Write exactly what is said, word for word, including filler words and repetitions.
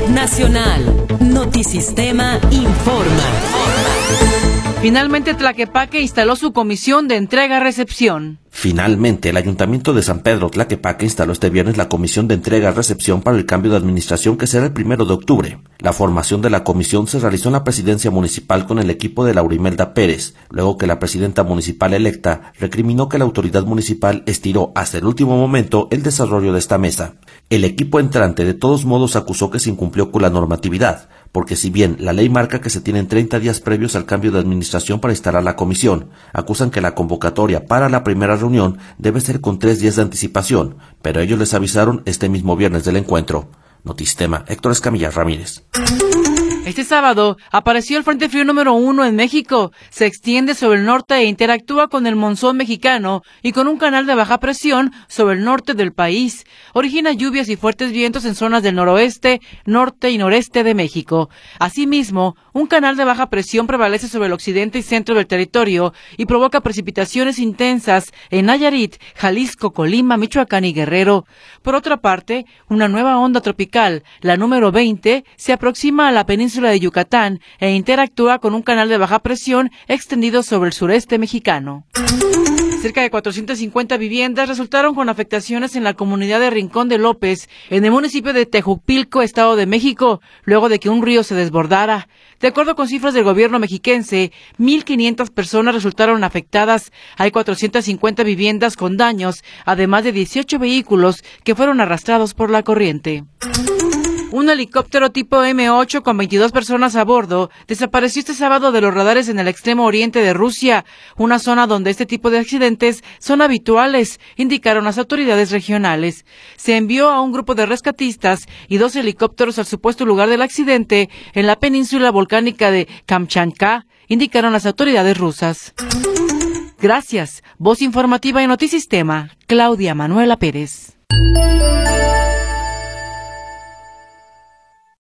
Nacional. Notisistema informa. Finalmente, Tlaquepaque instaló su comisión de entrega-recepción. Finalmente, el Ayuntamiento de San Pedro Tlaquepaque instaló este viernes la Comisión de Entrega-Recepción para el cambio de administración que será el primero de octubre. La formación de la comisión se realizó en la presidencia municipal con el equipo de Laurimelda Pérez, luego que la presidenta municipal electa recriminó que la autoridad municipal estiró hasta el último momento el desarrollo de esta mesa. El equipo entrante de todos modos acusó que se incumplió con la normatividad, porque si bien la ley marca que se tienen treinta días previos al cambio de administración para instalar la comisión, acusan que la convocatoria para la primera reunión debe ser con tres días de anticipación, pero ellos les avisaron este mismo viernes del encuentro. Notisistema, Héctor Escamilla Ramírez. Este sábado apareció el Frente Frío número uno en México. Se extiende sobre el norte e interactúa con el monzón mexicano y con un canal de baja presión sobre el norte del país. Origina lluvias y fuertes vientos en zonas del noroeste, norte y noreste de México. Asimismo, un canal de baja presión prevalece sobre el occidente y centro del territorio y provoca precipitaciones intensas en Nayarit, Jalisco, Colima, Michoacán y Guerrero. Por otra parte, una nueva onda tropical, la número veinte, se aproxima a la península de Yucatán e interactúa con un canal de baja presión extendido sobre el sureste mexicano. Cerca de cuatrocientas cincuenta viviendas resultaron con afectaciones en la comunidad de Rincón de López, en el municipio de Tejupilco, Estado de México, luego de que un río se desbordara. De acuerdo con cifras del gobierno mexiquense, mil quinientas personas resultaron afectadas. Hay cuatrocientas cincuenta viviendas con daños, además de dieciocho vehículos que fueron arrastrados por la corriente. Un helicóptero tipo eme ocho con veintidós personas a bordo desapareció este sábado de los radares en el extremo oriente de Rusia, una zona donde este tipo de accidentes son habituales, indicaron las autoridades regionales. Se envió a un grupo de rescatistas y dos helicópteros al supuesto lugar del accidente en la península volcánica de Kamchatka, indicaron las autoridades rusas. Gracias. Voz informativa en Notisistema, Claudia Manuela Pérez.